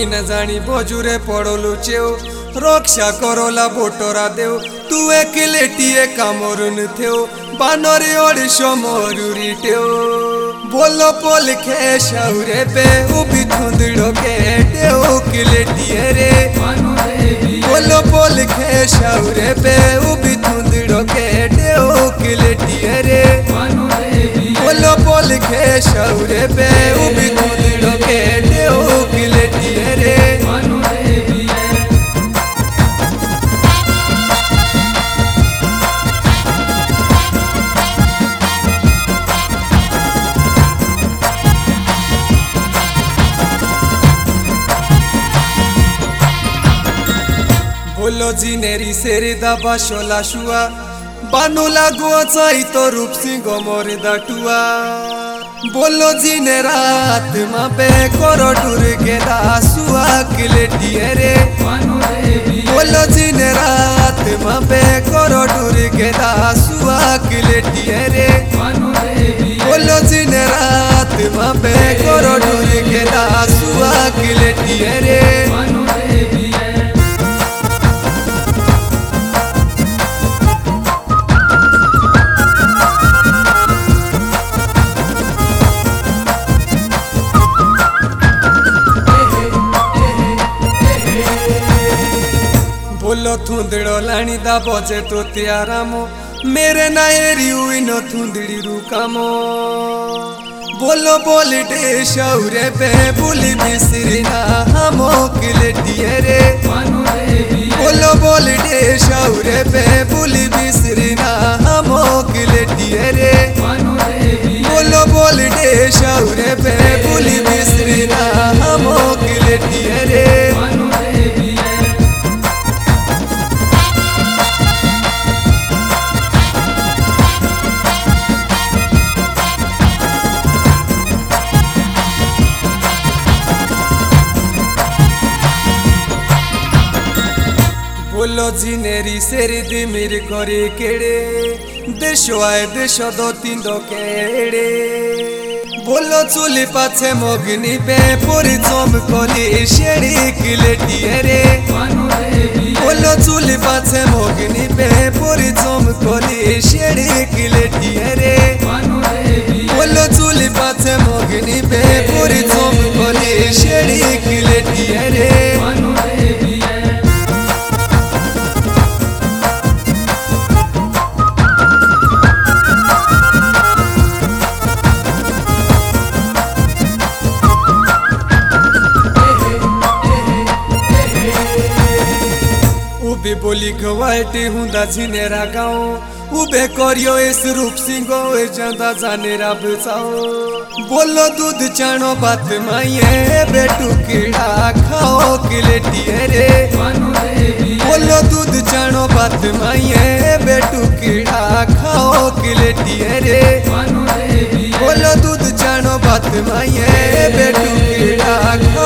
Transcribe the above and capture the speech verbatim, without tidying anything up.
न जानी बजुरे पड़लु चेव रक्षा करोला बोटरा देव तू एक लेटिए कामरुन थेव बानरी ओडिशो मोरुरी टेव बोलो पोल खे शौरे पे उभी थुंदड़ो के टेव किलेटिए रे बोलो पोल खे शौरे पे उभी थुंदड़ो के टेव किलेटिए रे बोलो पोल खे शौरे पे उभी थुंदड़ो के टेव किलेटिए रे बोलो जिनेरी सेरी दाबा शोला शुआ बानु लागो चाई तो रूप सिंह मोर दाटुआ बोलो जिने रात मा पे करो डुर के दासुआ किलेटिए रे बोलो जिने रात मा पे करो डुर के दासुआ किलेटिए रे बोलो जिने रात मा पे करो डुर के दासुआ किलेटिए रे बोलो थुंदड़ो लाणी दा बजे तो त्यारामो मेरे नायरी हुई न थुंदड़ी रुकामो बोलो बोली डे शौरे पे बुली बिसरी ना हमो किलेटिए रे बोलो बोली डे शौरे पे बुली बिसरी ना हमो किलेटिए रे बोलो बोली डे शौरे पे बुली बिसरी ना हमो किलेटिए रे बोलो जिनेरी सेरी दिमिर करे केड़े देशो आए देशो दो तीन दो केड़े बोलो चुली पाछे मोगनी पे पूरी चोम कोली शेड़ी किलेटिए रे बोलो चुली पाछे मोगनी पे पूरी चोम कोली शेड़ी किलेटिए रे बोलो चुली पाछे मोगनी पे पूरी चोम कोली शेड़ी किलेटिए रे बोली गवाटे हुंदा जिनेरा गाँव उबे करियो इस रूप सिंगो जांदा जानेरा बचाओ बोलो दूध चाणो बात माइए बेटू कीड़ा खाओ किलेटिए रे बोलो दूध चाणो बात माइए बेटू कीड़ा खाओ किलेटिए रे बोलो दूध चाणो बात माइए बेटू कीड़ा